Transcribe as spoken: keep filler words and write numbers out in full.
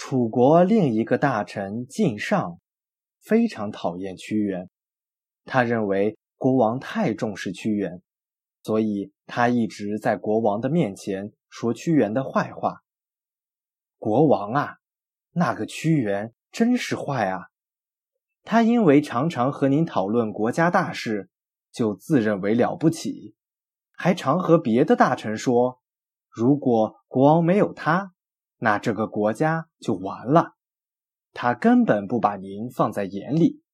楚国另一个大臣靳尚非常讨厌屈原，他认为国王太重视屈原，所以他一直在国王的面前说屈原的坏话。国王啊，那个屈原真是坏啊！他因为常常和您讨论国家大事，就自认为了不起，还常和别的大臣说，如果国王没有他，那这个国家就完了。他根本不把您放在眼里。